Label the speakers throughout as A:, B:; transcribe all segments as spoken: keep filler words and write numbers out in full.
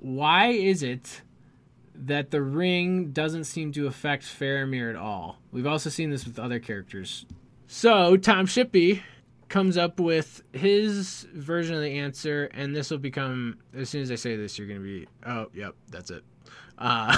A: why is it that the ring doesn't seem to affect Faramir at all? We've also seen this with other characters. So Tom Shippey comes up with his version of the answer, and this will become, as soon as I say this, you're going to be, oh, yep, that's it. Uh,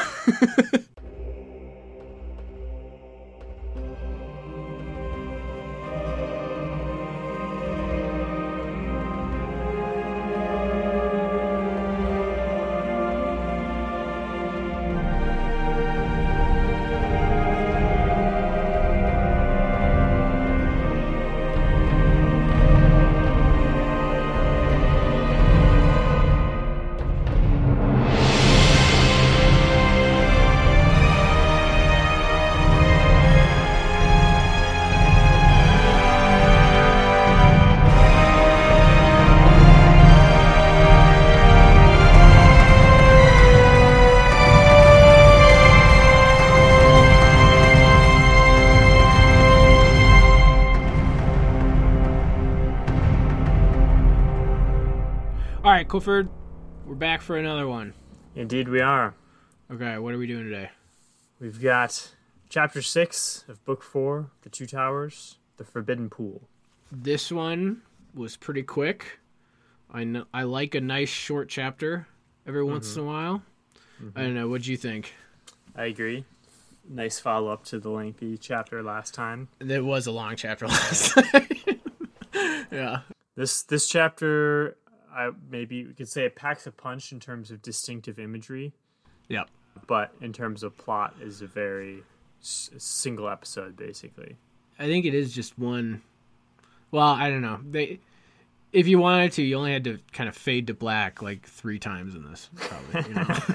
A: All right, Clifford, we're back for another one.
B: Indeed we are.
A: Okay, what are we doing today?
B: We've got Chapter six of Book four, The Two Towers, The Forbidden Pool.
A: This one was pretty quick. I know, I like a nice short chapter every mm-hmm. once in a while. Mm-hmm. I don't know, what'd you think?
B: I agree. Nice follow-up to the lengthy chapter last time.
A: It was a long chapter last time. Yeah.
B: This this chapter... I, maybe we could say it packs a punch in terms of distinctive imagery.
A: Yep.
B: But in terms of plot, is a very s- single episode, basically.
A: I think it is just one. Well, I don't know. They, if you wanted to, you only had to kind of fade to black like three times in this, probably. You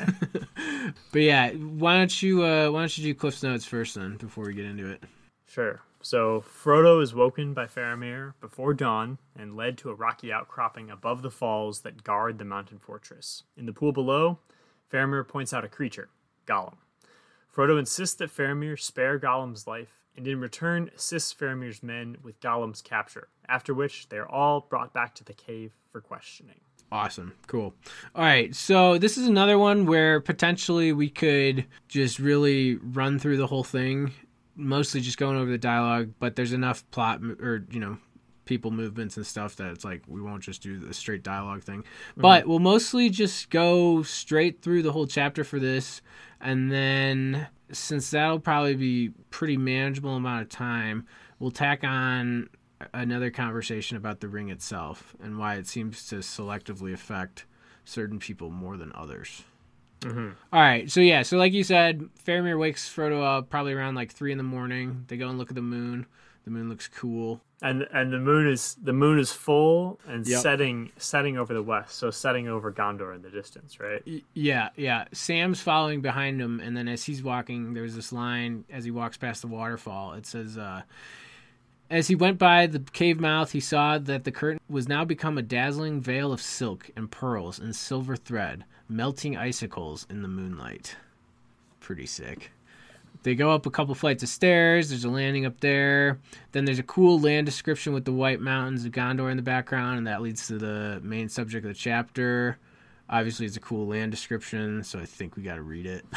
A: know? But yeah, why don't you uh, why don't you do Cliff's Notes first, then, before we get into it?
B: Sure. So, Frodo is woken by Faramir before dawn and led to a rocky outcropping above the falls that guard the mountain fortress. In the pool below, Faramir points out a creature, Gollum. Frodo insists that Faramir spare Gollum's life, and in return assists Faramir's men with Gollum's capture, after which they are all brought back to the cave for questioning.
A: Awesome. Cool. All right. So this is another one where potentially we could just really run through the whole thing, mostly just going over the dialogue, but there's enough plot or, you know, people movements and stuff that it's like we won't just do the straight dialogue thing. Mm-hmm. But we'll mostly just go straight through the whole chapter for this, and then since that'll probably be pretty manageable amount of time, we'll tack on another conversation about the ring itself and why it seems to selectively affect certain people more than others. Mm-hmm. All right, so yeah, so like you said, Faramir wakes Frodo up probably around like three in the morning. They go and look at the moon. The moon looks cool,
B: and and the moon is the moon is full and
A: yep.
B: setting setting over the west, so setting over Gondor in the distance, right?
A: Y- yeah, yeah. Sam's following behind him, and then as he's walking, there's this line as he walks past the waterfall. It says, uh, "As he went by the cave mouth, he saw that the curtain was now become a dazzling veil of silk and pearls and silver thread, melting icicles in the moonlight." Pretty sick. They go up a couple flights of stairs. There's a landing up there. Then there's a cool land description with the white mountains of Gondor in the background, and that leads to the main subject of the chapter. Obviously, it's a cool land description, so I think we got to read it.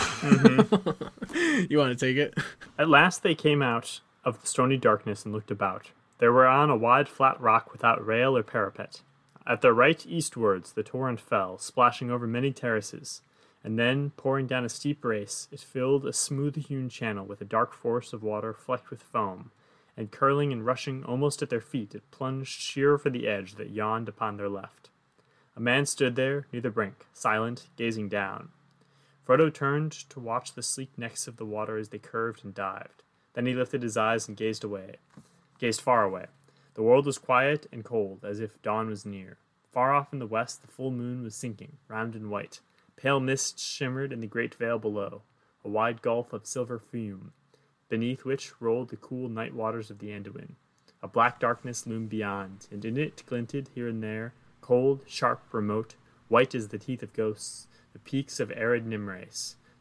A: Mm-hmm. You want to take it?
B: At last they came out of the stony darkness and looked about. They were on a wide flat rock without rail or parapet. At their right eastwards the torrent fell, splashing over many terraces. And then, pouring down a steep race, it filled a smooth-hewn channel with a dark force of water flecked with foam, and curling and rushing almost at their feet, it plunged sheer for the edge that yawned upon their left. A man stood there, near the brink, silent, gazing down. Frodo turned to watch the sleek necks of the water as they curved and dived. Then he lifted his eyes and gazed away, gazed far away. The world was quiet and cold, as if dawn was near. Far off in the west, the full moon was sinking, round and white. Pale mist shimmered in the great vale below, a wide gulf of silver fume, beneath which rolled the cool night waters of the Anduin. A black darkness loomed beyond, and in it glinted here and there, cold, sharp, remote, white as the teeth of ghosts, the peaks of arid Nimrace,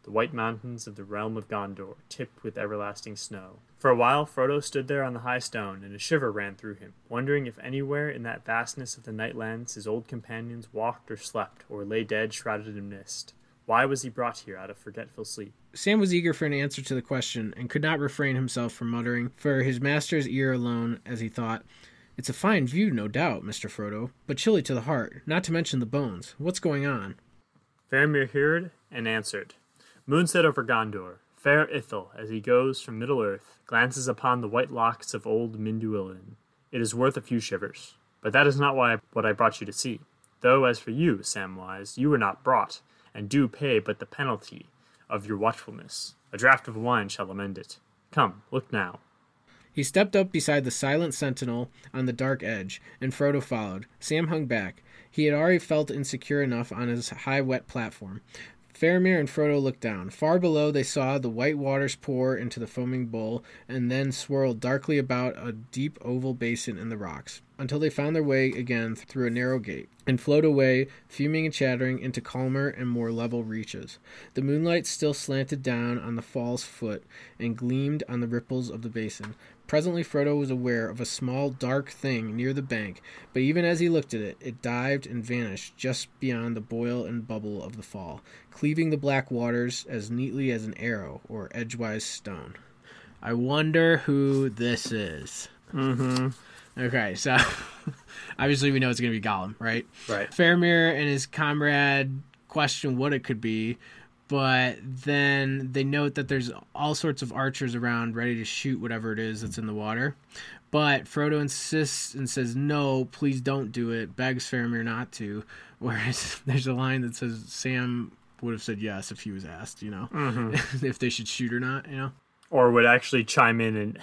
B: the white mountains of the realm of Gondor, tipped with everlasting snow. For a while Frodo stood there on the high stone, and a shiver ran through him, wondering if anywhere in that vastness of the Nightlands his old companions walked or slept, or lay dead shrouded in mist. Why was he brought here out of forgetful sleep?
A: Sam was eager for an answer to the question, and could not refrain himself from muttering, for his master's ear alone, as he thought, "It's a fine view, no doubt, Mister Frodo, but chilly to the heart, not to mention the bones. What's going on?"
B: Faramir heard and answered, "Moon set over Gondor. Fair Ithil, as he goes from Middle-earth, glances upon the white locks of old Minduilin. It is worth a few shivers. But that is not why what I brought you to see. Though, as for you, Samwise, you were not brought, and do pay but the penalty of your watchfulness. A draught of wine shall amend it. Come, look now."
A: He stepped up beside the silent sentinel on the dark edge, and Frodo followed. Sam hung back. He had already felt insecure enough on his high, wet platform. Faramir and Frodo looked down. Far below they saw the white waters pour into the foaming bowl, and then swirl darkly about a deep oval basin in the rocks, until they found their way again through a narrow gate, and flowed away, fuming and chattering, into calmer and more level reaches. The moonlight still slanted down on the fall's foot, and gleamed on the ripples of the basin. Presently Frodo was aware of a small, dark thing near the bank, but even as he looked at it, it dived and vanished just beyond the boil and bubble of the fall, cleaving the black waters as neatly as an arrow or edgewise stone. I wonder who this is.
B: Mm-hmm.
A: Okay, so obviously we know it's going to be Gollum, right?
B: Right.
A: Faramir and his comrade question what it could be, but then they note that there's all sorts of archers around ready to shoot whatever it is that's in the water. But Frodo insists and says, "No, please don't do it," begs Faramir not to, whereas there's a line that says Sam would have said yes if he was asked, you know,
B: Mm-hmm.
A: if they should shoot or not, you know?
B: Or would actually chime in and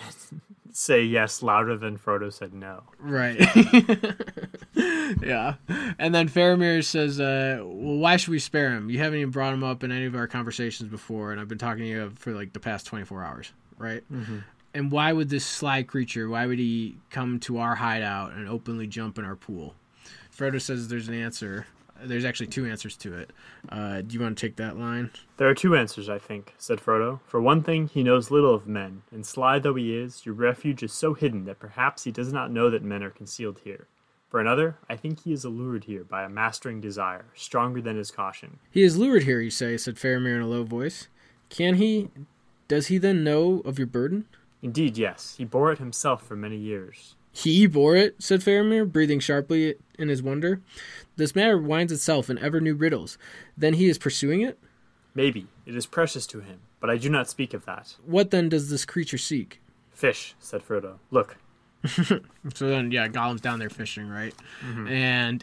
B: say yes louder than Frodo said no.
A: Right. Yeah. And then Faramir says, uh, well, why should we spare him? You haven't even brought him up in any of our conversations before, and I've been talking to you for like the past twenty-four hours, right?
B: Mm-hmm.
A: And why would this sly creature, why would he come to our hideout and openly jump in our pool? Frodo says there's an answer. There's actually two answers to it. Uh, do you want to take that line?
B: "There are two answers, I think," said Frodo. "For one thing, he knows little of men, and sly though he is, your refuge is so hidden that perhaps he does not know that men are concealed here. For another, I think he is allured here by a mastering desire, stronger than his caution."
A: "He is lured here, you say," said Faramir in a low voice. "Can he... Does he then know of your burden?"
B: "Indeed, yes. He bore it himself for many years."
A: "He bore it?" said Faramir, breathing sharply in his wonder. "This matter winds itself in ever new riddles. Then he is pursuing it?"
B: "Maybe. It is precious to him, but I do not speak of that."
A: "What then does this creature seek?"
B: "Fish," said Frodo. "Look."
A: So then, yeah, Gollum's down there fishing, right?
B: Mm-hmm.
A: And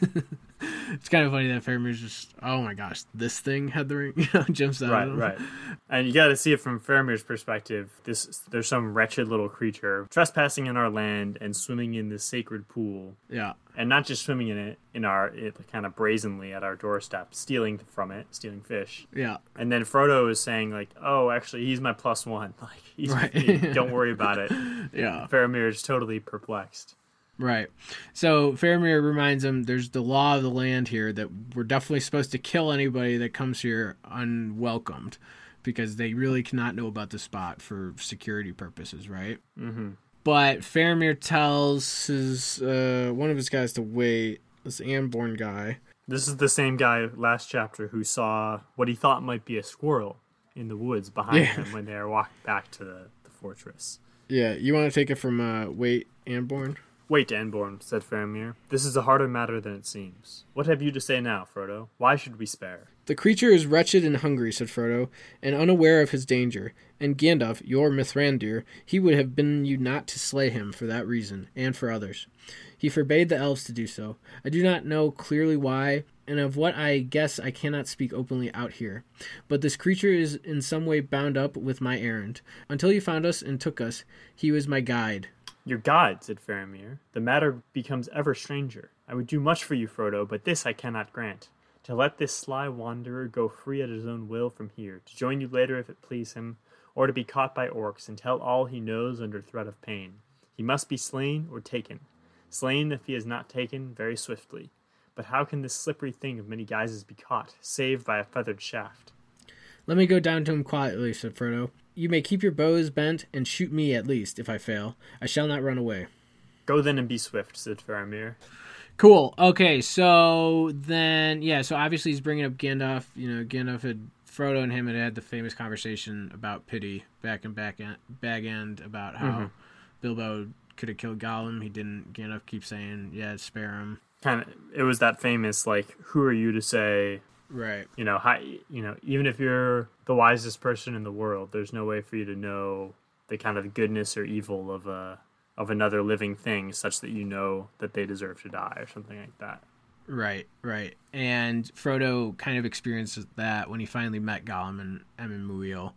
A: it's kind of funny that Faramir's just, oh my gosh, this thing had the ring, you know, jumps out
B: Right,
A: of him.
B: right. And you got to see it from Faramir's perspective. This, there's some wretched little creature trespassing in our land and swimming in this sacred pool.
A: Yeah.
B: And not just swimming in it, in our it kind of brazenly at our doorstep, stealing from it, stealing fish.
A: Yeah.
B: And then Frodo is saying like, "Oh, actually, he's my plus one. Like, he's
A: Right.
B: with me. Don't worry about it."
A: Yeah.
B: Faramir is totally perplexed.
A: Right. So Faramir reminds him there's the law of the land here that we're definitely supposed to kill anybody that comes here unwelcomed because they really cannot know about the spot for security purposes, right?
B: Mm-hmm.
A: But Faramir tells his uh, one of his guys to wait, this Anborn guy.
B: This is the same guy last chapter who saw what he thought might be a squirrel in the woods behind
A: Yeah.
B: him when they were walking back to the, the fortress.
A: Yeah, you want to take it from uh, wait, Anborn?
B: "Wait, Anborn," said Faramir. "This is a harder matter than it seems. What have you to say now, Frodo? Why should we spare?"
A: "The creature is wretched and hungry," said Frodo, "and unaware of his danger. And Gandalf, your Mithrandir, he would have bidden you not to slay him for that reason, and for others. He forbade the elves to do so. I do not know clearly why, and of what I guess I cannot speak openly out here. But this creature is in some way bound up with my errand. Until you found us and took us, he was my guide."
B: "Your guide," said Faramir. "The matter becomes ever stranger. I would do much for you, Frodo, but this I cannot grant. To let this sly wanderer go free at his own will from here, to join you later if it please him, or to be caught by orcs and tell all he knows under threat of pain. He must be slain or taken. Slain if he is not taken, very swiftly. But how can this slippery thing of many guises be caught, save by a feathered shaft?"
A: Let me go down to him quietly, said Frodo. You may keep your bows bent and shoot me at least, if I fail. I shall not run away.
B: Go then and be swift, said Faramir.
A: Cool. Okay, so then, yeah, so obviously he's bringing up Gandalf. You know, Gandalf had, Frodo and him had had the famous conversation about pity back in back end, Bag End about how mm-hmm. Bilbo could have killed Gollum. He didn't. Gandalf keeps saying, yeah, spare him.
B: Kind of, it was that famous, like, who are you to say...
A: Right.
B: You know, how, you know, even if you're the wisest person in the world, there's no way for you to know the kind of goodness or evil of a of another living thing, such that you know that they deserve to die or something like that.
A: Right, right. And Frodo kind of experienced that when he finally met Gollum and Emyn Muil,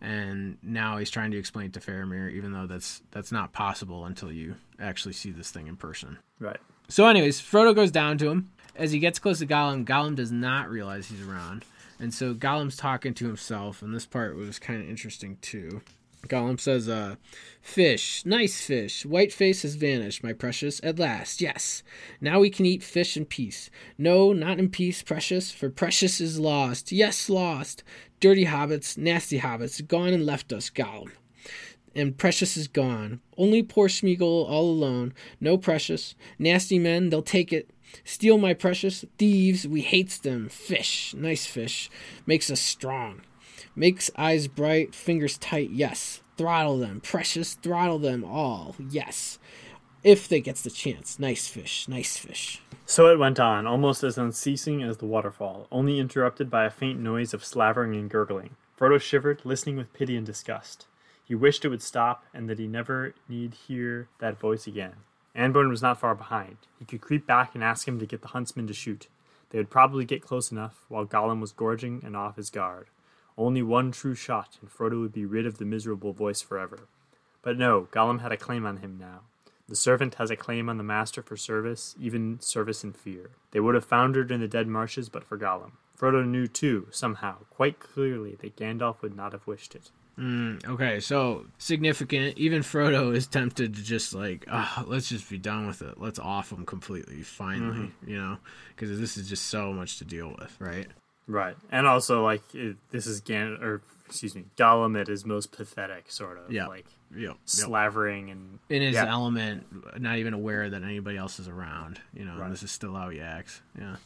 A: and now he's trying to explain it to Faramir, even though that's that's not possible until you actually see this thing in person.
B: Right.
A: So, anyways, Frodo goes down to him. As he gets close to Gollum, Gollum does not realize he's around. And so Gollum's talking to himself, and this part was kind of interesting, too. Gollum says, uh, Fish, nice fish. Whiteface has vanished, my precious, at last, yes. Now we can eat fish in peace. No, not in peace, precious, for precious is lost. Yes, lost. Dirty hobbits, nasty hobbits, gone and left us, Gollum. And precious is gone. Only poor Smeagol all alone. No precious. Nasty men, they'll take it. Steal my precious. Thieves, we hates them. Fish, nice fish. Makes us strong. Makes eyes bright, fingers tight, yes. Throttle them, precious, throttle them all, yes. If they gets the chance. Nice fish, nice fish.
B: So it went on, almost as unceasing as the waterfall, only interrupted by a faint noise of slavering and gurgling. Frodo shivered, listening with pity and disgust. He wished it would stop, and that he never need hear that voice again. Anborn was not far behind. He could creep back and ask him to get the huntsman to shoot. They would probably get close enough, while Gollum was gorging and off his guard. Only one true shot, and Frodo would be rid of the miserable voice forever. But no, Gollum had a claim on him now. The servant has a claim on the master for service, even service in fear. They would have foundered in the dead marshes but for Gollum. Frodo knew, too, somehow, quite clearly, that Gandalf would not have wished it.
A: Mm, okay, so significant. Even Frodo is tempted to just like, oh, let's just be done with it. Let's off him completely, finally, mm-hmm. you know, because this is just so much to deal with, right?
B: Right, and also like it, this is Gan or excuse me, Gollum at his most pathetic, sort of,
A: yeah,
B: like
A: yeah,
B: slavering and
A: in his
B: yeah.
A: element, not even aware that anybody else is around. You know, right. And this is still how he acts. Yeah,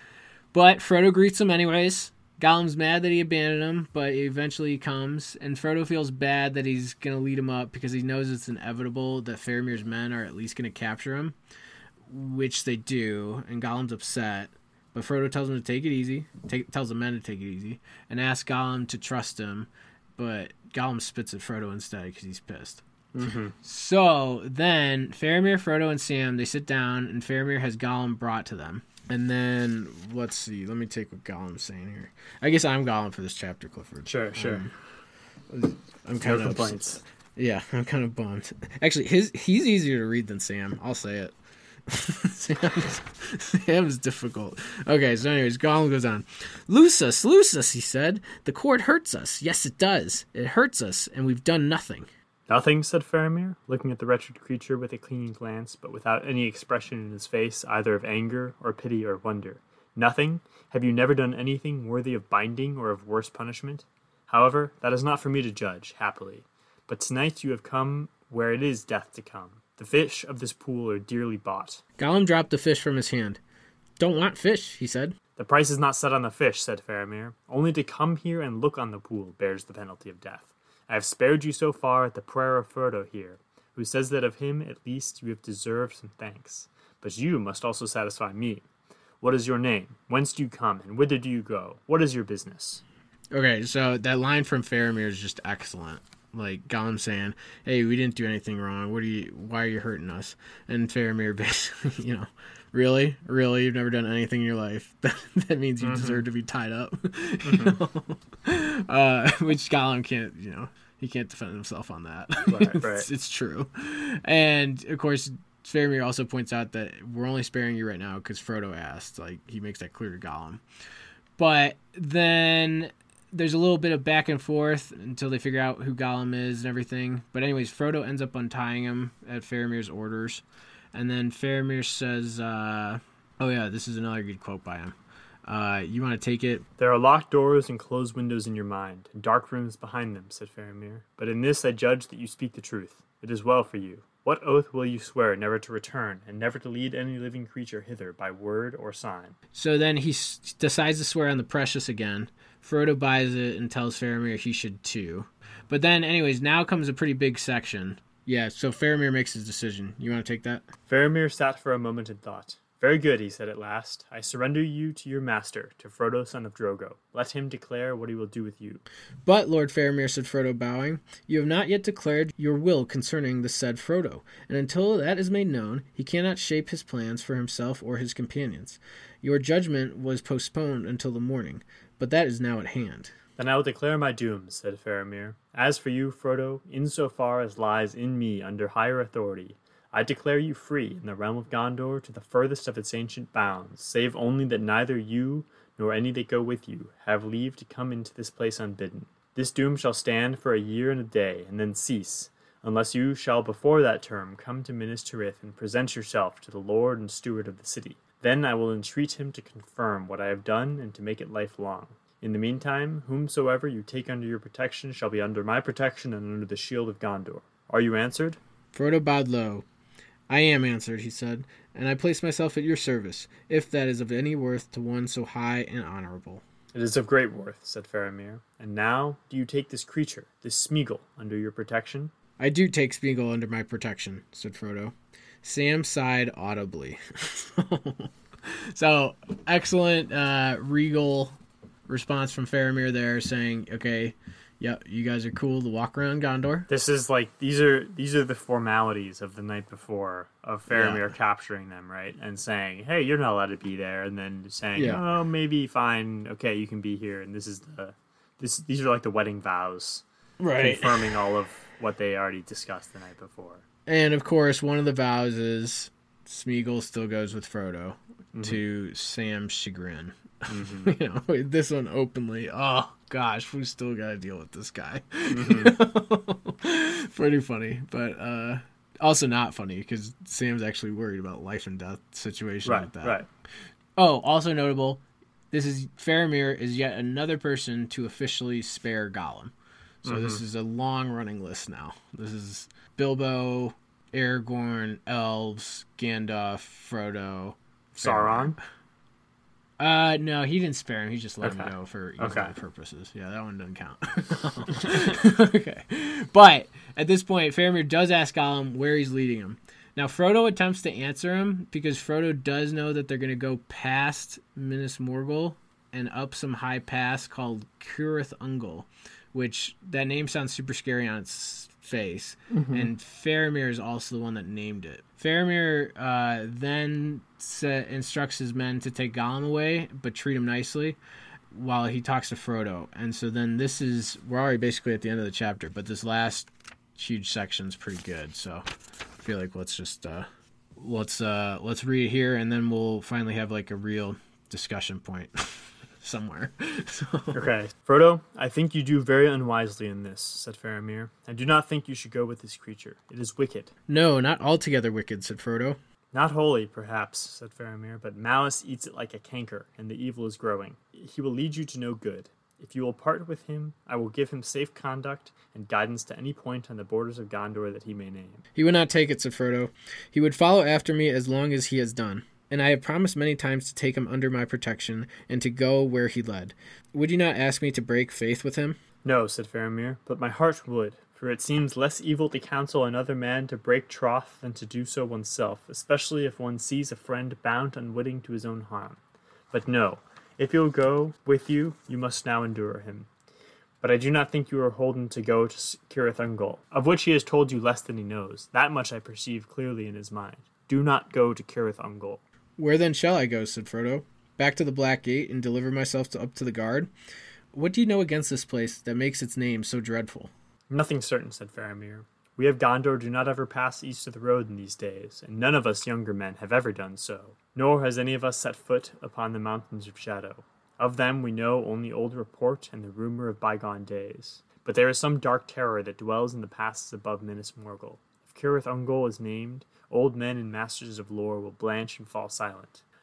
A: but Frodo greets him anyways. Gollum's mad that he abandoned him, but eventually he comes, and Frodo feels bad that he's going to lead him up because he knows it's inevitable that Faramir's men are at least going to capture him, which they do, and Gollum's upset. But Frodo tells him to take it easy, take, tells the men to take it easy, and asks Gollum to trust him, but Gollum spits at Frodo instead because he's pissed.
B: Mm-hmm.
A: So then Faramir, Frodo, and Sam, they sit down, and Faramir has Gollum brought to them. And then, let's see, let me take what Gollum's saying here. I guess I'm Gollum for this chapter, Clifford.
B: Sure, sure.
A: Um, I'm kind
B: no
A: of
B: complaints.
A: Yeah, I'm kind of bummed. Actually, his he's easier to read than Sam. I'll say it. Sam's, Sam's difficult. Okay, so anyways, Gollum goes on. Loose us, loose us, he said. The cord hurts us. Yes, it does. It hurts us, and we've done nothing.
B: Nothing, said Faramir, looking at the wretched creature with a clinging glance, but without any expression in his face, either of anger or pity or wonder. Nothing? Have you never done anything worthy of binding or of worse punishment? However, that is not for me to judge, happily. But tonight you have come where it is death to come. The fish of this pool are dearly bought.
A: Gollum dropped the fish from his hand. Don't want fish, he said.
B: The price is not set on the fish, said Faramir. Only to come here and look on the pool bears the penalty of death. I have spared you so far at the prayer of Frodo here, who says that of him at least you have deserved some thanks. But you must also satisfy me. What is your name? Whence do you come, and whither do you go? What is your business? Okay,
A: so that line from Faramir is just excellent. Like Gollum saying, "Hey, we didn't do anything wrong. What are you? Why are you hurting us?" And Faramir basically, you know, really, really, you've never done anything in your life. That, that means you mm-hmm. deserve to be tied up. Mm-hmm. you know? uh, which Gollum can't, you know, he can't defend himself on that.
B: Right, right.
A: it's, it's true. And of course, Faramir also points out that we're only sparing you right now because Frodo asked. Like he makes that clear to Gollum. But then there's a little bit of back and forth until they figure out who Gollum is and everything. But anyways, Frodo ends up untying him at Faramir's orders. And then Faramir says, uh, oh yeah, this is another good quote by him. Uh, you want to take it?
B: There are locked doors and closed windows in your mind, and dark rooms behind them, said Faramir. But in this I judge that you speak the truth. It is well for you. What oath will you swear never to return, and never to lead any living creature hither by word or sign?
A: So then he s- decides to swear on the precious again. Frodo buys it and tells Faramir he should too. But then, anyways, now comes a pretty big section. Yeah, so Faramir makes his decision. You want to take that?
B: Faramir sat for a moment in thought. Very good, he said at last. I surrender you to your master, to Frodo, son of Drogo. Let him declare what he will do with you.
A: But, Lord Faramir, said Frodo, bowing, you have not yet declared your will concerning the said Frodo, and until that is made known, he cannot shape his plans for himself or his companions. Your judgment was postponed until the morning, but that is now at hand.
B: Then I will declare my doom, said Faramir. As for you, Frodo, insofar as lies in me under higher authority, I declare you free in the realm of Gondor to the furthest of its ancient bounds, save only that neither you nor any that go with you have leave to come into this place unbidden. This doom shall stand for a year and a day, and then cease, unless you shall before that term come to Minas Tirith and present yourself to the lord and steward of the city. Then I will entreat him to confirm what I have done and to make it lifelong. In the meantime, whomsoever you take under your protection shall be under my protection and under the shield of Gondor. Are you answered?
A: Frodo bowed low. I am answered, he said, and I place myself at your service, if that is of any worth to one so high and honorable.
B: It is of great worth, said Faramir. And now, do you take this creature, this Smeagol, under your protection?
A: I do take Smeagol under my protection, said Frodo. Sam sighed audibly. So, excellent uh, regal response from Faramir there, saying, okay, yeah, you guys are cool to walk around Gondor.
B: This is like, these are these are the formalities of the night before, of Faramir
A: Yeah.
B: capturing them, right? And saying, hey, you're not allowed to be there. And then saying,
A: Yeah.
B: oh, maybe, fine, okay, you can be here. And this is the, this these are like the wedding vows,
A: Right.
B: confirming all of what they already discussed the night before.
A: And, of course, one of the vows is Smeagol still goes with Frodo,
B: Mm-hmm.
A: to Sam's chagrin.
B: Mm-hmm.
A: You know, this one openly. Oh gosh, we still got to deal with this guy.
B: Mm-hmm.
A: Pretty funny, but uh, also not funny because Sam's actually worried about life and death situation
B: Right,
A: with that.
B: right.
A: Oh, also notable. This is Faramir is yet another person to officially spare Gollum. So
B: Mm-hmm.
A: this is a long running list now. This is Bilbo, Aragorn, elves, Gandalf, Frodo,
B: Sauron?
A: Uh, no, he didn't spare him. He just let
B: Okay.
A: him go for easy
B: Okay.
A: purposes. Yeah, that one doesn't count. Okay. But at this point, Faramir does ask Gollum where he's leading him. Now, Frodo attempts to answer him because Frodo does know that they're going to go past Minas Morgul and up some high pass called Curith Ungol, which that name sounds super scary on its face. And Faramir is also the one that named it. Faramir uh, then sa- instructs his men to take Gollum away, but treat him nicely, while he talks to Frodo. And so then this is, we're already basically at the end of the chapter, but this last huge section is pretty good. So I feel like let's just, uh, let's, uh, let's read it here, and then we'll finally have like a real discussion point somewhere. So,
B: Okay. Frodo, I think you do very unwisely in this, said Faramir. I do not think you should go with this creature. It is wicked.
A: no, not altogether wicked, said Frodo.
B: Not wholly, perhaps, said Faramir, but malice eats it like a canker, and the evil is growing. He will lead you to no good. If you will part with him, I will give him safe conduct and guidance to any point on the borders of Gondor that he may name.
A: He would not take it, said Frodo. He would follow after me as long as he has done. And I have promised many times to take him under my protection and to go where he led. Would you not ask me to break faith with him?
B: No, said Faramir, but my heart would, for it seems less evil to counsel another man to break troth than to do so oneself, especially if one sees a friend bound unwitting to his own harm. But no, if he will go with you, you must now endure him. But I do not think you are holden to go to Cirith Ungol, of which he has told you less than he knows. That much I perceive clearly in his mind. Do not go to Cirith Ungol.
A: Where then shall I go, said Frodo? Back to the Black Gate and deliver myself to, up to the guard? What do you know against this place that makes its name so dreadful?
B: Nothing certain, said Faramir. We of Gondor do not ever pass east of the road in these days, and none of us younger men have ever done so. Nor has any of us set foot upon the mountains of shadow. Of them we know only old report and the rumor of bygone days. But there is some dark terror that dwells in the passes above Minas Morgul. If Cirith Ungol is named, old men and masters of lore will blanch and fall silent.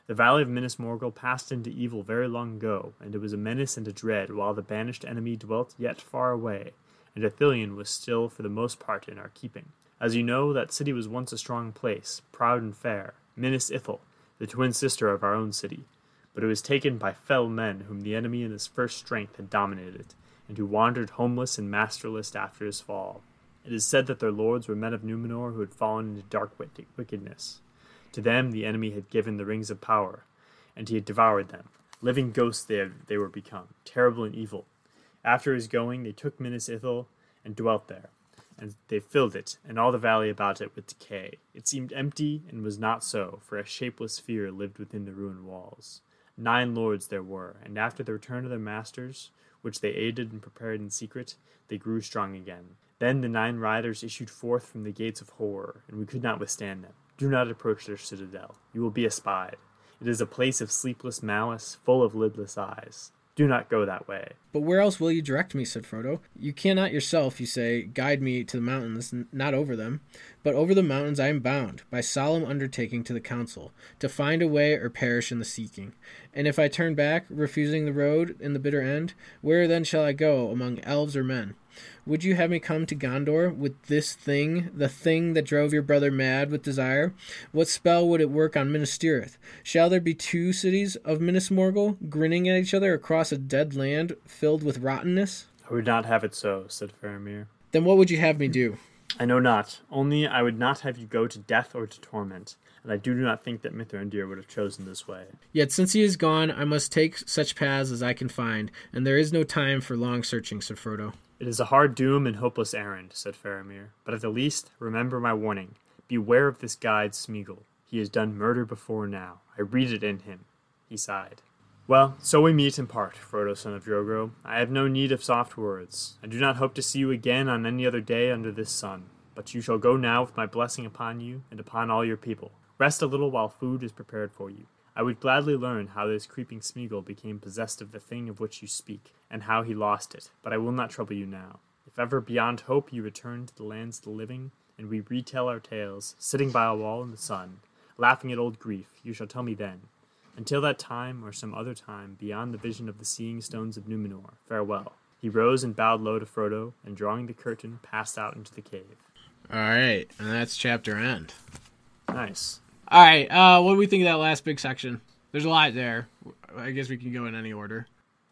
B: The valley of Minas Morgul passed into evil very long ago, and it was a menace and a dread, while the banished enemy dwelt yet far away, and Ithilien was still for the most part in our keeping. As you know, that city was once a strong place, proud and fair, Minas Ithil, the twin sister of our own city, but it was taken by fell men whom the enemy in his first strength had dominated, and who wandered homeless and masterless after his fall. It is said that their lords were men of Numenor who had fallen into dark wickedness. To them the enemy had given the rings of power, and he had devoured them. Living ghosts they, had, they were become, terrible and evil. After his going, they took Minas Ithil and dwelt there, and they filled it, and all the valley about it, with decay. It seemed empty, and was not so, for a shapeless fear lived within the ruined walls. Nine lords there were, and after the return of their masters, which they aided and prepared in secret, they grew strong again. Then the nine riders issued forth from the gates of horror, and we could not withstand them. Do not approach their citadel. You will be espied. It is a place of sleepless malice, full of lidless eyes. Do not go that way.
A: But where else will you direct me, said Frodo. You cannot yourself, you say, guide me to the mountains, n- not over them. But over the mountains I am bound, by solemn undertaking to the council, to find a way or perish in the seeking. And if I turn back, refusing the road in the bitter end, where then shall I go, among elves or men? Would you have me come to Gondor with this thing, the thing that drove your brother mad with desire? What spell would it work on Minas Tirith? Shall there be two cities of Minas Morgul, grinning at each other across a dead land filled with rottenness?
B: I would not have it so, said Faramir.
A: Then what would you have me do?
B: I know not. Only I would not have you go to death or to torment, and I do not think that Mithrandir would have chosen this way.
A: Yet since he is gone, I must take such paths as I can find, and there is no time for long searching, said Frodo.
B: It is a hard doom and hopeless errand, said Faramir, but at the least, remember my warning. Beware of this guide Smeagol. He has done murder before now. I read it in him. He sighed. Well, so we meet and part, Frodo, son of Drogo. I have no need of soft words. I do not hope to see you again on any other day under this sun. But you shall go now with my blessing upon you and upon all your people. Rest a little while food is prepared for you. I would gladly learn how this creeping Smeagol became possessed of the thing of which you speak, and how he lost it, but I will not trouble you now. If ever beyond hope you return to the lands of the living, and we retell our tales, sitting by a wall in the sun, laughing at old grief, you shall tell me then. Until that time, or some other time, beyond the vision of the seeing stones of Numenor, farewell. He rose and bowed low to Frodo, and drawing the curtain, passed out into the cave.
A: All right, and that's chapter end.
B: Nice.
A: All right, uh, what do we think of that last big section? There's a lot there. I guess we can go in any order.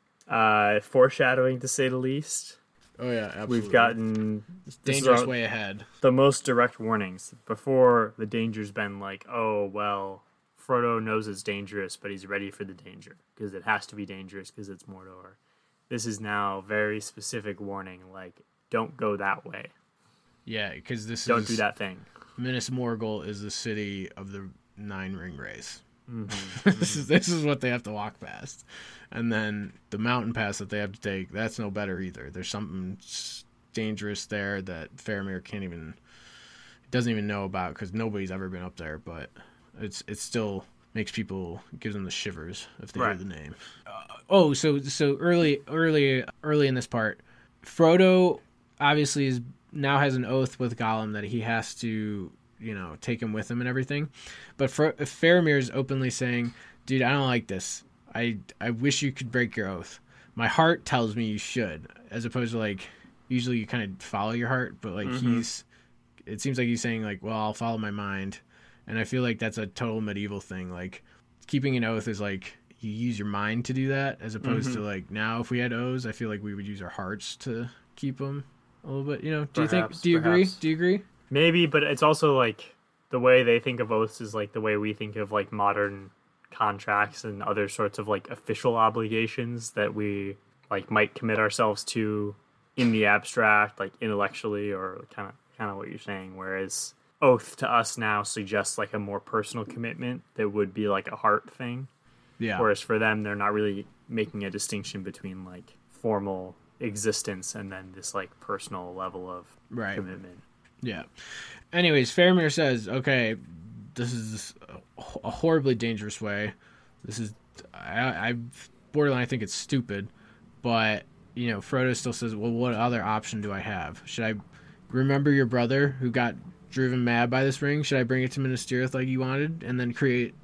B: Uh, foreshadowing, to say the least.
A: Oh, yeah, absolutely.
B: We've gotten...
A: Dangerous way ahead.
B: The most direct warnings. Before, the danger's been like, oh, well, Frodo knows it's dangerous, but he's ready for the danger. Because it has to be dangerous, because it's Mordor. This is now very specific warning, like, don't go that way.
A: Yeah, because this
B: don't
A: is...
B: Don't do that thing.
A: Minas Morgul is the city of the Nine Ring Race.
B: Mm-hmm.
A: this is this is what they have to walk past, and then the mountain pass that they have to take. That's no better either. There's something dangerous there that Faramir can't even doesn't even know about because nobody's ever been up there. But it's it still makes people gives them the shivers if they
B: right.
A: hear the name. Uh, oh, so so early early early in this part, Frodo obviously is. Now has an oath with Gollum that he has to, you know, take him with him and everything. But Fr- Faramir is openly saying, dude, I don't like this. I, I wish you could break your oath. My heart tells me you should, as opposed to, like, usually you kind of follow your heart, but, like, mm-hmm. he's, it seems like he's saying, like, well, I'll follow my mind. And I feel like that's a total medieval thing. Like, keeping an oath is, like, you use your mind to do that, as opposed mm-hmm. to, like, now if we had oaths, I feel like we would use our hearts to keep them. A little bit, you know. Do perhaps, you think? Do you perhaps. agree? Do you agree?
B: Maybe, but it's also like the way they think of oaths is like the way we think of like modern contracts and other sorts of like official obligations that we like might commit ourselves to in the abstract, like intellectually, or kind of kind of what you're saying. Whereas oath to us now suggests like a more personal commitment that would be like a heart thing.
A: Yeah.
B: Whereas for them, they're not really making a distinction between like formal existence and then this like personal level of
A: right.
B: commitment.
A: Yeah. Anyways, Faramir says, okay, this is a horribly dangerous way. This is, I, I borderline I think it's stupid, but, you know, Frodo still says, well, what other option do I have? Should I remember your brother who got driven mad by this ring? Should I bring it to Minas Tirith like you wanted and then create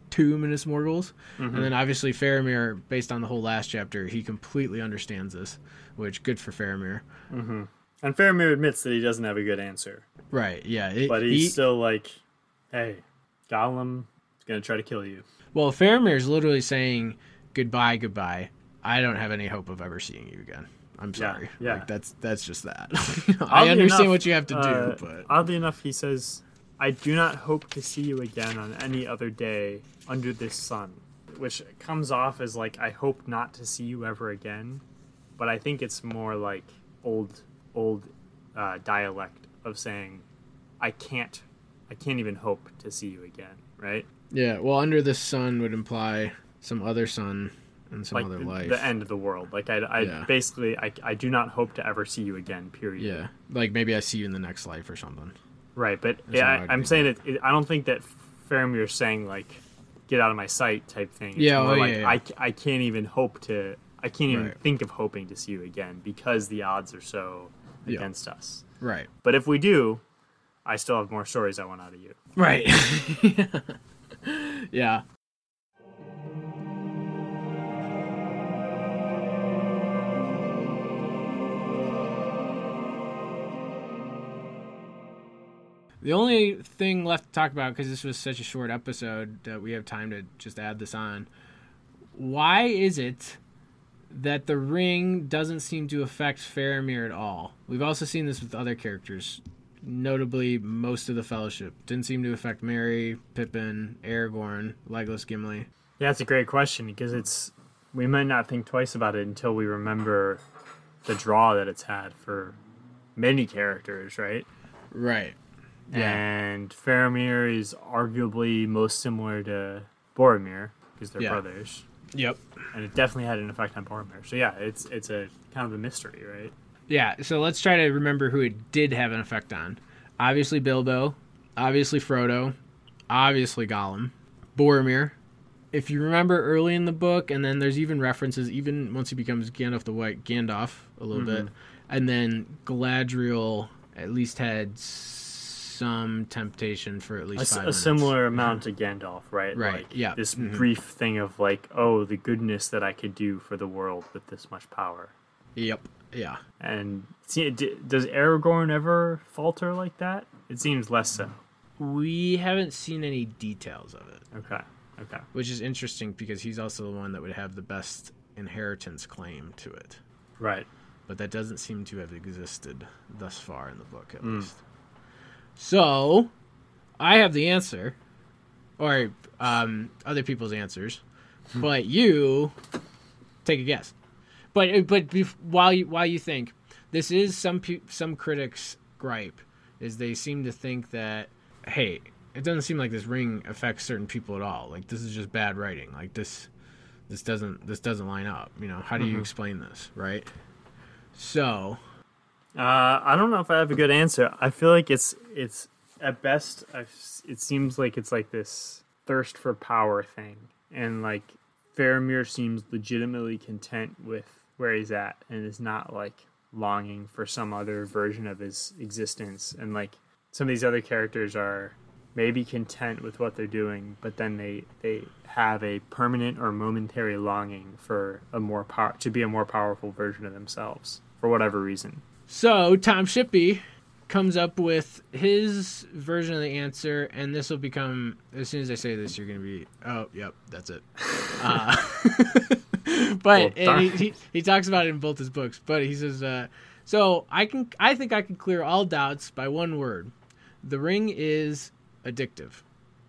A: two Minas Morgul's.
B: Mm-hmm.
A: And then obviously Faramir, based on the whole last chapter, he completely understands this, which good for Faramir.
B: Mm-hmm. And Faramir admits that he doesn't have a good answer.
A: Right, yeah. It,
B: but he's
A: he,
B: still like, hey, Gollum is going to try to kill you.
A: Well, Faramir's literally saying, goodbye, goodbye. I don't have any hope of ever seeing you again. I'm sorry.
B: Yeah, yeah.
A: Like, that's that's just that. I understand
B: enough,
A: what you have to do,
B: uh,
A: but...
B: Oddly enough, he says, I do not hope to see you again on any other day under this sun. Which comes off as like, I hope not to see you ever again. But I think it's more like old old uh, dialect of saying, I can't, I can't even hope to see you again, right?
A: Yeah, well, under the sun would imply some other sun and some
B: like
A: other
B: the,
A: life.
B: the end of the world. Like I, I
A: Yeah.
B: basically, I, I do not hope to ever see you again. Period.
A: Yeah, like maybe I see you in the next life or something.
B: Right, but
A: That's
B: yeah,
A: how
B: I,
A: I'd
B: I'm
A: read
B: saying it, it. I don't think that Faramir's saying like, "Get out of my sight" type thing. It's
A: Yeah,
B: more
A: oh,
B: like
A: yeah, yeah.
B: I, I can't even hope to. I can't even
A: Right.
B: think of hoping to see you again because the odds are so
A: Yeah.
B: against us.
A: Right.
B: But if we do, I still have more stories I want out of you.
A: Right. Yeah. The only thing left to talk about, because this was such a short episode that we have time to just add this on, why is it that the ring doesn't seem to affect Faramir at all? We've also seen this with other characters, notably most of the Fellowship. Didn't seem to affect Merry, Pippin, Aragorn, Legolas, Gimli.
B: Yeah, that's a great question because it's we might not think twice about it until we remember the draw that it's had for many characters, right?
A: Right.
B: And Faramir is arguably most similar to Boromir because they're
A: Yeah.
B: brothers,
A: Yep.
B: and it definitely had an effect on Boromir. So yeah, it's it's a kind of a mystery, right?
A: Yeah, so let's try to remember who it did have an effect on. Obviously Bilbo, obviously Frodo, obviously Gollum, Boromir. If you remember early in the book, and then there's even references, even once he becomes Gandalf the White, Gandalf a little
B: Mhm.
A: bit, and then Galadriel at least had some temptation for at
B: A,
A: least
B: s-
A: five
B: a
A: minutes.
B: similar amount to Gandalf, right?
A: Right,
B: Like,
A: yeah.
B: This
A: Mhm.
B: brief thing of like, oh, the goodness that I could do for the world with this much power.
A: Yep, yeah.
B: And see, d- does Aragorn ever falter like that? It seems less so.
A: We haven't seen any details of it,
B: Okay. Okay.
A: which is interesting because he's also the one that would have the best inheritance claim to it.
B: Right.
A: But that doesn't seem to have existed thus far in the book, at
B: Mm.
A: least. So, I have the answer, or um, other people's answers, but you take a guess. But but bef- while you while you think, this is some pe- some critics' gripe is they seem to think that, hey, it doesn't seem like this ring affects certain people at all. Like, this is just bad writing. Like, this this doesn't this doesn't line up. You know, how do you
B: Mhm.
A: explain this, right? So,
B: Uh, I don't know if I have a good answer. I feel like it's it's at best. I've, it seems like it's like this thirst for power thing, and like Faramir seems legitimately content with where he's at, and is not like longing for some other version of his existence. And like some of these other characters are maybe content with what they're doing, but then they they have a permanent or momentary longing for a more power to be a more powerful version of themselves for whatever reason.
A: So Tom Shippey comes up with his version of the answer, and this will become, as soon as I say this, you're going to be, oh, yep, that's it. Uh, but
B: Well,
A: and
B: darn.
A: he, he he talks about it in both his books. But he says, uh, so I can I think I can clear all doubts by one word: the ring is addictive.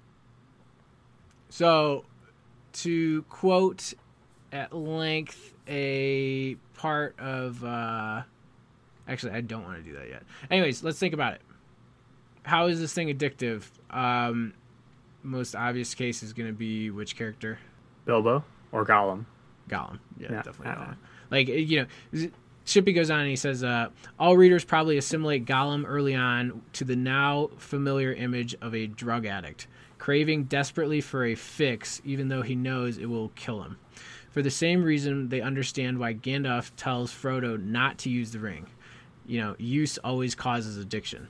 A: So, to quote at length a part of. Uh, Actually, I don't want to do that yet. Anyways, let's think about it. How is this thing addictive? Um, most obvious case is going to be which character?
B: Bilbo or Gollum.
A: Gollum. Yeah,
B: Yeah,
A: definitely
B: yeah.
A: Gollum. Like, you know, Shippey goes on and he says, uh, all readers probably assimilate Gollum early on to the now familiar image of a drug addict, craving desperately for a fix, even though he knows it will kill him. For the same reason, they understand why Gandalf tells Frodo not to use the ring. You know, use always causes addiction.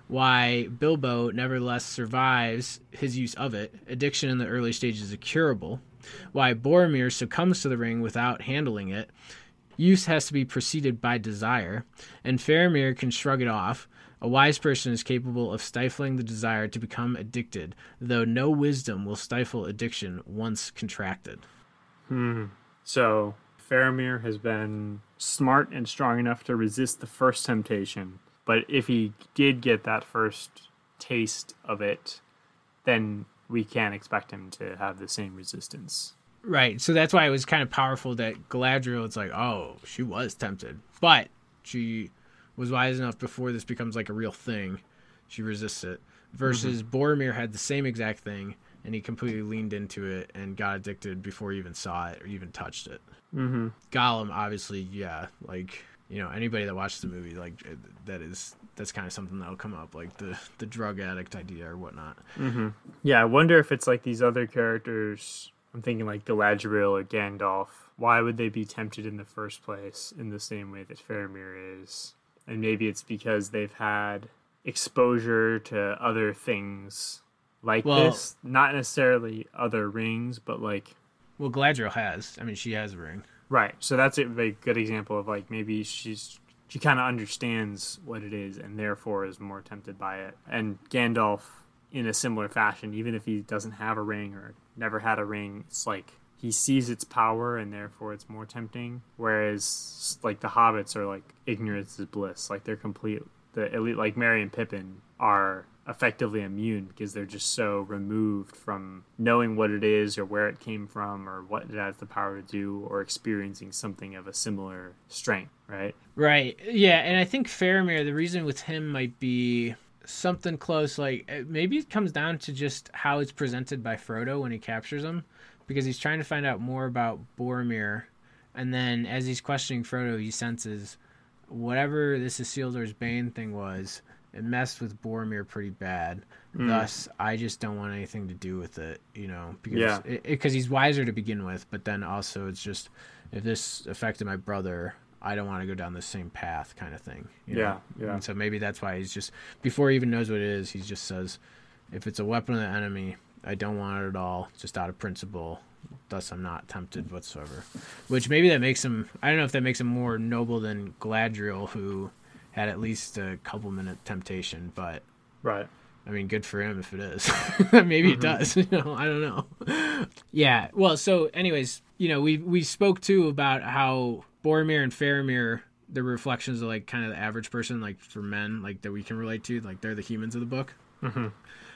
A: why Bilbo nevertheless survives his use of it. Addiction in the early stages is curable. Why Boromir succumbs to the ring without handling it. Use has to be preceded by desire, and Faramir can shrug it off. A wise person is capable of stifling the desire to become addicted, though no wisdom will stifle addiction once contracted.
B: Hmm. So, Faramir has been smart and strong enough to resist the first temptation, but if he did get that first taste of it, then we can't expect him to have the same resistance.
A: Right, so that's why it was kind of powerful that Galadriel, it's like, oh, she was tempted, but she was wise enough before this becomes like a real thing. She resists it. Versus mm-hmm. Boromir had the same exact thing, and he completely leaned into it and got addicted before he even saw it or even touched it.
B: Mm-hmm.
A: Gollum, obviously, yeah, like, you know, anybody that watched the movie, like, that is, that's kind of something that'll come up, like the, the drug addict idea or whatnot.
B: Mm-hmm. Yeah, I wonder if it's like these other characters. I'm thinking like Galadriel or Gandalf. Why would they be tempted in the first place in the same way that Faramir is? And maybe it's because they've had exposure to other things like well, this. Not necessarily other rings, but like...
A: Well, Galadriel has. I mean, she has a ring.
B: Right. So that's a very good example of like maybe she's she kind of understands what it is and therefore is more tempted by it. And Gandalf, in a similar fashion, even if he doesn't have a ring or never had a ring, it's like he sees its power and therefore it's more tempting. Whereas like the hobbits are like ignorance is bliss. Like they're complete, the elite, like Merry and Pippin are effectively immune because they're just so removed from knowing what it is or where it came from or what it has the power to do or experiencing something of a similar strength, right?
A: Right. Yeah, and I think Faramir, the reason with him might be something close, like maybe it comes down to just how it's presented by Frodo when he captures him, because he's trying to find out more about Boromir, and then as he's questioning Frodo, he senses whatever this Isildur's Bane thing was, it messed with Boromir pretty bad. Mm. Thus, I just don't want anything to do with it, you know, because yeah. it, it, 'cause he's wiser to begin with, but then also it's just, if this affected my brother, I don't want to go down the same path kind of thing. You
B: yeah,
A: know?
B: yeah.
A: And so maybe that's why he's just, before he even knows what it is, he just says, if it's a weapon of the enemy, I don't want it at all, just out of principle. Thus, I'm not tempted whatsoever. Which maybe that makes him, I don't know if that makes him more noble than Galadriel, who had at least a couple minute temptation, but
B: right.
A: I mean, good for him if it is. Maybe mm-hmm. it does. You know, I don't know. Yeah. Well, so anyways, you know, we we spoke too about how Boromir and Faramir, they're reflections of like kind of the average person, like for men, like that we can relate to, like they're the humans of the book.
B: Mm-hmm.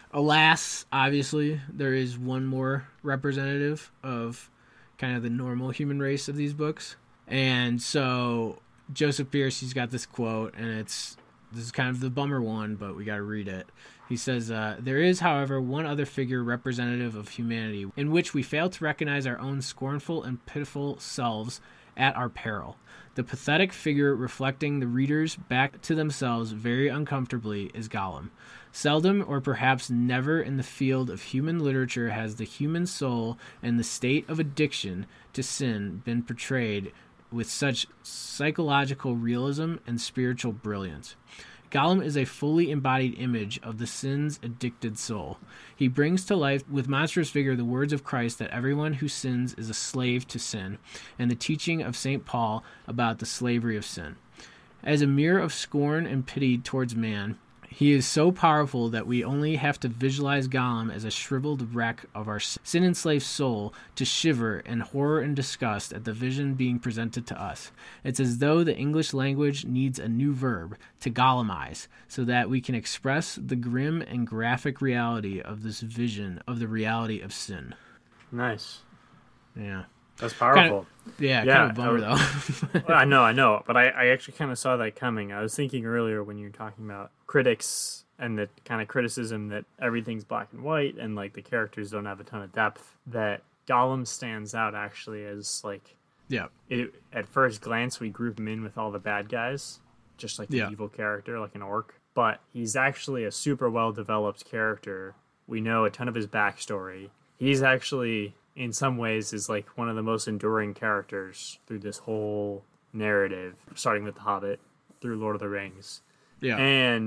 A: Alas, obviously, there is one more representative of kind of the normal human race of these books. And so Joseph Pierce, he's got this quote, and it's, this is kind of the bummer one, but we got to read it. He says, uh, there is, however, one other figure representative of humanity in which we fail to recognize our own scornful and pitiful selves at our peril. The pathetic figure reflecting the readers back to themselves very uncomfortably is Gollum. Seldom, or perhaps never, in the field of human literature has the human soul and the state of addiction to sin been portrayed with such psychological realism and spiritual brilliance. Gollum is a fully embodied image of the sin's-addicted soul. He brings to life with monstrous vigor the words of Christ that everyone who sins is a slave to sin, and the teaching of Saint Paul about the slavery of sin. As a mirror of scorn and pity towards man, he is so powerful that we only have to visualize Gollum as a shriveled wreck of our sin-enslaved soul to shiver in horror and disgust at the vision being presented to us. It's as though the English language needs a new verb, to Gollumize, so that we can express the grim and graphic reality of this vision of the reality of sin.
B: Nice.
A: Yeah.
B: That's powerful.
A: Kind of, yeah, yeah, kind of a bummer,
B: I, though. I know, I know. But I, I actually kind of saw that coming. I was thinking earlier when you were talking about critics and the kind of criticism that everything's black and white and, like, the characters don't have a ton of depth, that Gollum stands out, actually, as, like...
A: Yeah.
B: It, at first glance, we group him in with all the bad guys, just like the
A: yeah.
B: evil character, like an orc. But he's actually a super well-developed character. We know a ton of his backstory. He's actually... in some ways is like one of the most enduring characters through this whole narrative, starting with The Hobbit through Lord of the Rings.
A: Yeah.
B: And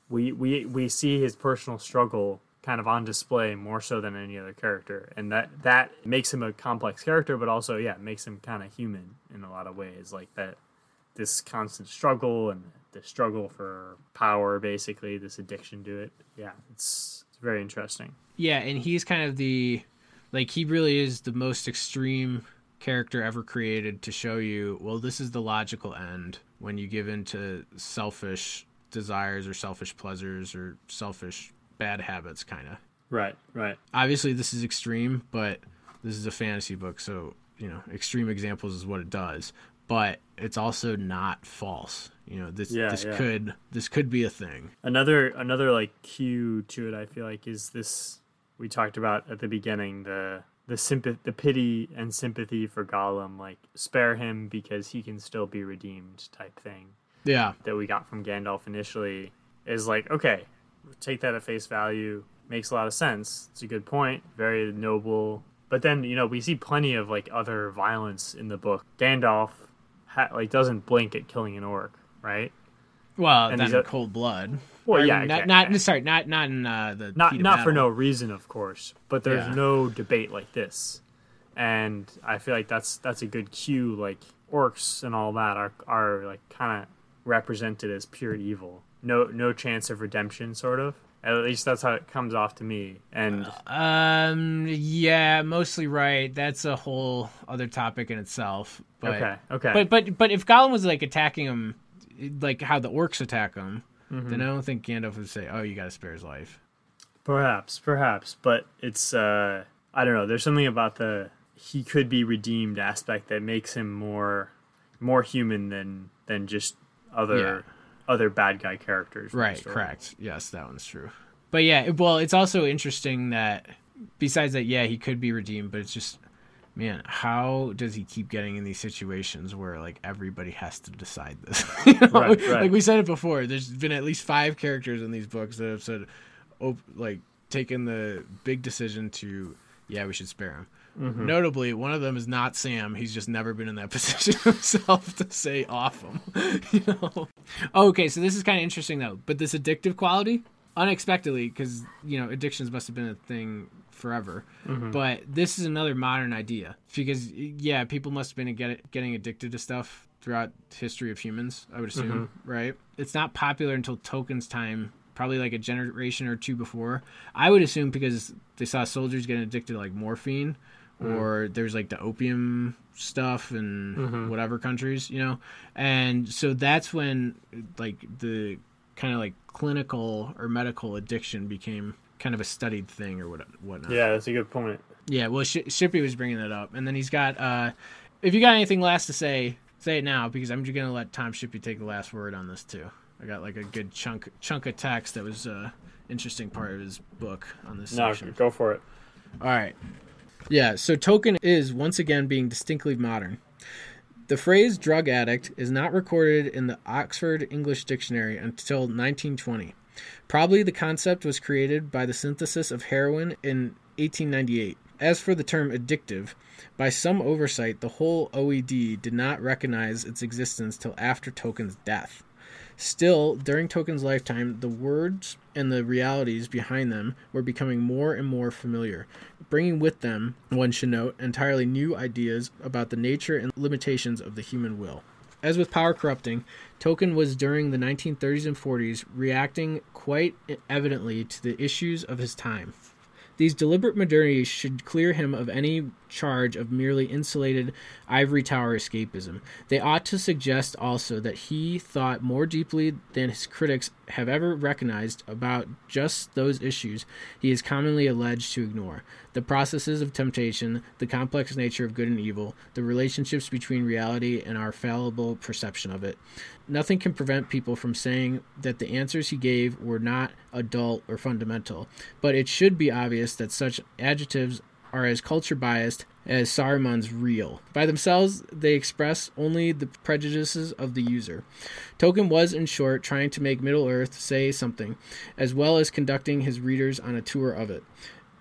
B: we we we see his personal struggle kind of on display more so than any other character, and that that makes him a complex character, but also yeah makes him kind of human in a lot of ways, like that this constant struggle and the struggle for power, basically this addiction to it. Yeah, it's it's very interesting.
A: Yeah, and he's kind of the like he really is the most extreme character ever created to show you, well, this is the logical end when you give in to selfish desires or selfish pleasures or selfish bad habits, kind of.
B: Right, right.
A: Obviously, this is extreme, but this is a fantasy book, so, you know, extreme examples is what it does. But it's also not false. You know, this
B: yeah,
A: this
B: yeah.
A: could this could be a thing.
B: Another another like cue to it, I feel like, is this we talked about at the beginning, the the sympath- the pity and sympathy for Gollum, like spare him because he can still be redeemed type thing.
A: Yeah.
B: That we got from Gandalf initially is like, okay, take that at face value. Makes a lot of sense. It's a good point. Very noble. But then, you know, we see plenty of like other violence in the book. Gandalf ha- like doesn't blink at killing an orc, right?
A: Well,
B: And
A: not
B: he's
A: in
B: a-
A: cold blood.
B: Well,
A: Or,
B: yeah,
A: not,
B: okay.
A: not sorry, not not in uh, the
B: Not
A: heat of
B: not for
A: battle.
B: no reason, of course, but there's
A: Yeah.
B: no debate like this. And I feel like that's that's a good cue. Like orcs and all that are are like kind of represented as pure evil. No no chance of redemption, sort of. At least that's how it comes off to me. And
A: Um. Yeah, mostly right. That's a whole other topic in itself. But,
B: okay, okay,
A: But but but if Gollum was like attacking him, like how the orcs attack him,
B: Mm-hmm.
A: then I don't think Gandalf would say, "Oh, you got to spare his life."
B: perhaps, perhaps, but it's uh, I don't know. There's something about the he could be redeemed aspect that makes him more more human than than just other
A: Yeah.
B: other bad guy characters. in the
A: Right.
B: story.
A: Correct. Yes, that one's true. But yeah, it- well, it's also interesting that besides that, yeah, he could be redeemed, but it's just, man, how does he keep getting in these situations where like everybody has to decide this? You know?
B: Right, right.
A: Like we said it before, there's been at least five characters in these books that have said, oh, like taken the big decision to, yeah, we should spare him.
B: Mm-hmm.
A: Notably, one of them is not Sam. He's just never been in that position himself to say off him. You know. Okay, so this is kind of interesting though. But this addictive quality, unexpectedly, because you know addictions must have been a thing forever.
B: Mm-hmm.
A: But this is another modern idea because yeah, people must have been get, getting addicted to stuff throughout the history of humans. I would assume,
B: Mm-hmm.
A: right? It's not popular until Tolkien's time. Probably like a generation or two before. I would assume because they saw soldiers getting addicted to like morphine, or there's like the opium stuff in
B: Mhm.
A: whatever countries, you know, and so that's when like the kind of like clinical or medical addiction became kind of a studied thing or what whatnot.
B: Yeah, that's a good point.
A: Yeah. Well, Sh- Shippy was bringing that up, and then he's got. uh If you got anything last to say, say it now because I'm just gonna let Tom Shippy take the last word on this too. I got like a good chunk chunk of text that was uh interesting part of his book on this
B: No,
A: section.
B: go for it.
A: All right. Yeah, so Tolkien is once again being distinctly modern. The phrase drug addict is not recorded in the Oxford English Dictionary until nineteen twenty. Probably the concept was created by the synthesis of heroin in eighteen ninety-eight. As for the term addictive, by some oversight, the whole O E D did not recognize its existence till after Tolkien's death. Still, during Tolkien's lifetime, the words and the realities behind them were becoming more and more familiar, bringing with them, one should note, entirely new ideas about the nature and limitations of the human will. As with power corrupting, Tolkien was during the nineteen thirties and forties reacting quite evidently to the issues of his time. These deliberate modernities should clear him of any charge of merely insulated ivory tower escapism. They ought to suggest also that he thought more deeply than his critics have ever recognized about just those issues he is commonly alleged to ignore: the processes of temptation, the complex nature of good and evil, the relationships between reality and our fallible perception of it. Nothing can prevent people from saying that the answers he gave were not adult or fundamental, but it should be obvious that such adjectives are as culture-biased as Saruman's real. By themselves, they express only the prejudices of the user. Tolkien was, in short, trying to make Middle-earth say something, as well as conducting his readers on a tour of it.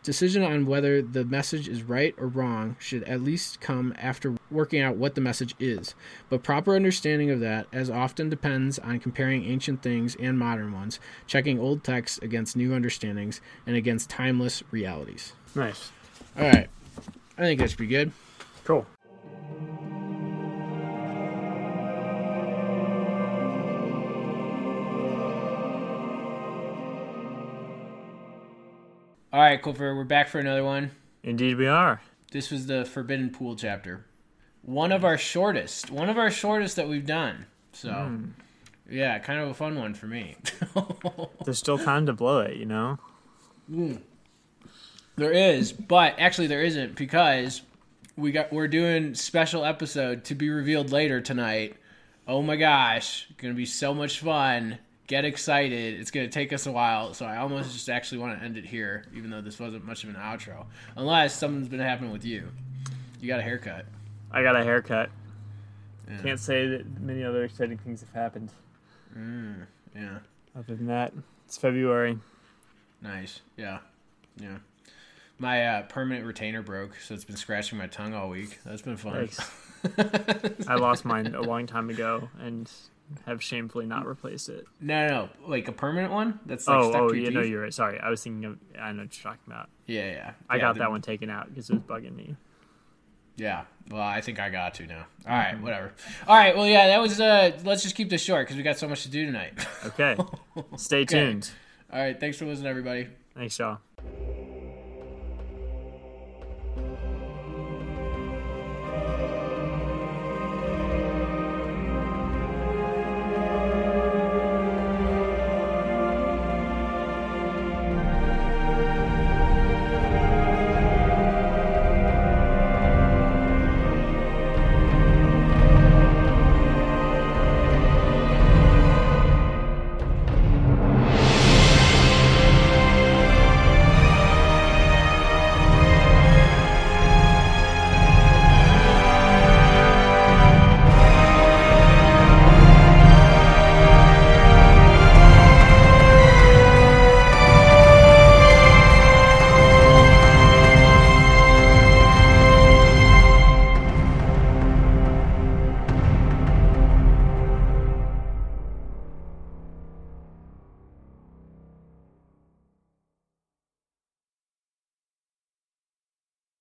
A: Decision on whether the message is right or wrong should at least come after working out what the message is. But proper understanding of that as often depends on comparing ancient things and modern ones, checking old texts against new understandings, and against timeless realities.
B: Nice.
A: All right. I think that should be good.
B: Cool.
A: All right, Clifford, we're back for another one.
B: Indeed we are.
A: This was the Forbidden Pool chapter. One of our shortest. One of our shortest that we've done. So, mm. yeah, kind of a fun one for me.
B: There's still time to blow it, you know?
A: Mm. There is, but actually there isn't, because we got we're doing special episode to be revealed later tonight. Oh my gosh, going to be so much fun. Get excited. It's going to take us a while, so I almost just actually want to end it here, even though this wasn't much of an outro. Unless something's been happening with you. You got a haircut.
B: I got a haircut.
A: Yeah.
B: Can't say that many other exciting things have happened.
A: Mm, yeah.
B: Other than that, it's February.
A: Nice. Yeah. Yeah. My uh, permanent retainer broke, so it's been scratching my tongue all week. That's been fun.
B: Nice. I lost mine a long time ago, and have shamefully not replaced it.
A: No, no, no. Like a permanent one? That's like
B: oh,
A: stuck
B: oh,
A: to your
B: yeah,
A: teeth?
B: no, you're right. Sorry, I was thinking of, I know what you're talking about.
A: Yeah, yeah.
B: I
A: yeah,
B: got
A: the,
B: that one taken out because it was bugging me.
A: Yeah, well, I think I got to now. All right, whatever. All right, well, yeah, that was, uh, let's just keep this short because we got so much to do tonight.
B: Okay. Stay
A: Okay.
B: tuned.
A: All right, thanks for listening, everybody.
B: Thanks, y'all.